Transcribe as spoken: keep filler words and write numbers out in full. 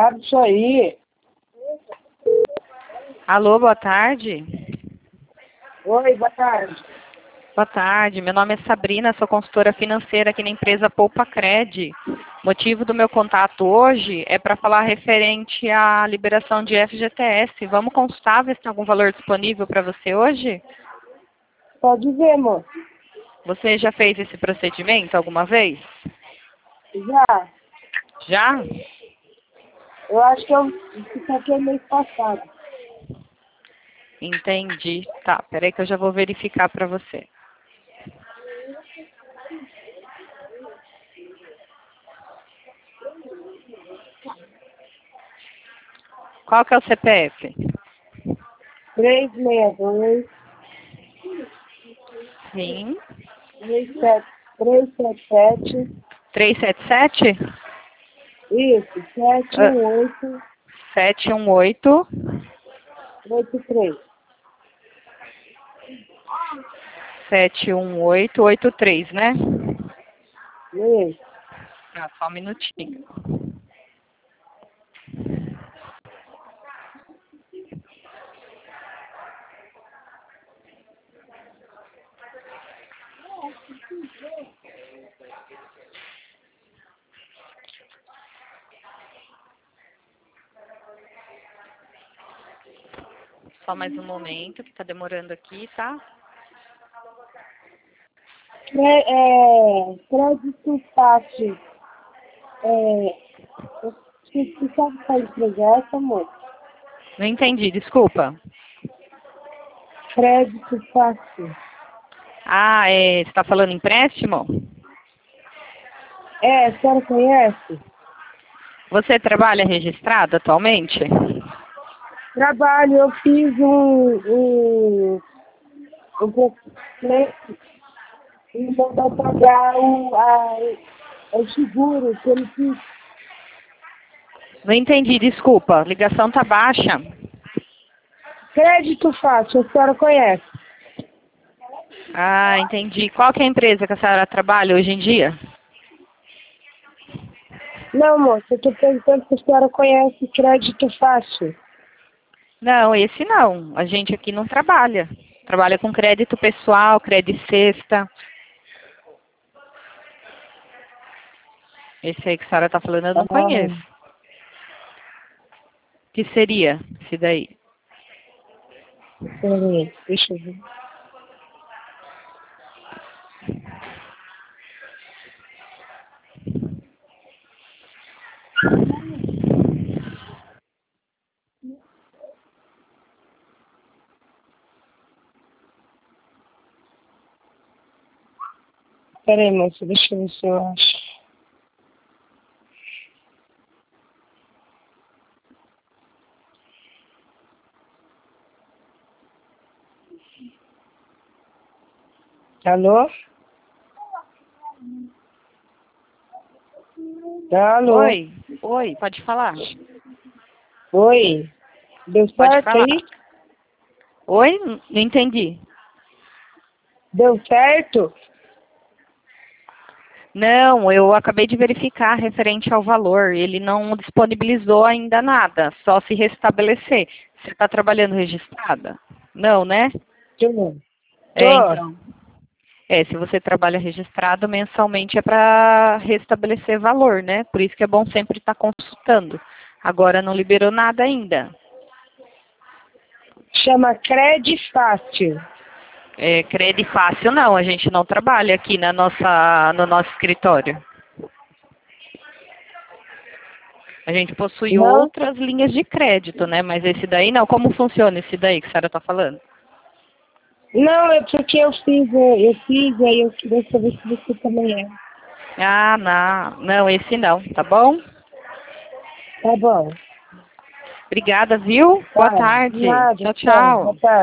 Abre isso aí. Alô, boa tarde. Oi, boa tarde. Boa tarde, meu nome é Sabrina, sou consultora financeira aqui na empresa Poupa Cred. O motivo do meu contato hoje é para falar referente à liberação de F G T S. Vamos consultar, ver se tem algum valor disponível para você hoje? Pode ver, moço. Você já fez esse procedimento alguma vez? Já. Já? Eu acho que eu isso aqui é mês passado. Entendi. Tá, peraí que eu já vou verificar para você. Qual que é o C P F? três seis dois, Sim. três sete sete. trezentos e setenta e sete? Isso, sete Ah, um oito setecentos e dezoito. oito três. sete um oito oito três, né? Isso. Ah, só um minutinho. Só mais um momento, que está demorando aqui, tá? É, é, crédito fácil. É, você sabe fazer projeto, amor? Não entendi, desculpa. Crédito fácil. Ah, é, você está falando empréstimo? É, a senhora conhece? Você trabalha registrado atualmente? Trabalho, eu fiz um, um, um procedimento e mandou pagar o, a, o seguro que ele fiz. Não entendi, desculpa. A ligação tá baixa. Crédito fácil, a senhora conhece? Ah, entendi. Qual que é a empresa que a senhora trabalha hoje em dia? Não, moça, eu estou perguntando se a senhora conhece crédito fácil. Não, esse não. A gente aqui não trabalha. Trabalha com crédito pessoal, crédito cesta. Esse aí que a senhora está falando eu não conheço. Ah, O que seria esse daí? peraí, deixa eu ver. Peraí, moça, deixa eu ver se eu acho. Alô? Alô? Oi, oi, pode falar. Oi? Deu Pode certo falar. aí? Oi, não entendi. Deu certo? Não, eu acabei de verificar referente ao valor. Ele não disponibilizou ainda nada, só se restabelecer. Você está trabalhando registrada? Não, né? Tô. É, Tô. então. É, se você trabalha registrado, mensalmente é para restabelecer valor, né? Por isso que é bom sempre estar consultando. Agora não liberou nada ainda. Chama Cred Fácil. É, crédito fácil não, a gente não trabalha aqui na nossa, no nosso escritório. A gente possui Não? outras linhas de crédito, né? Mas esse daí não. Como funciona esse daí que a senhora está falando? Não, é porque eu fiz, é, eu fiz, aí eu queria saber se você também é. Ah, não. Não, esse não, tá bom? Tá bom. Obrigada, viu? Boa Tá. tarde. Nada, Tchau, então. Boa tchau. tarde.